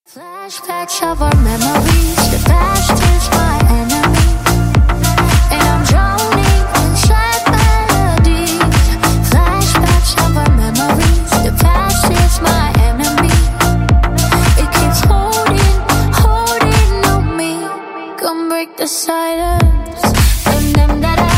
Flashbacks of our memories, the past is my enemy, and I'm drowning in sad melodies. Flashbacks of our memories, the past is my enemy. It keeps holding on me. Come break the silence, and them that I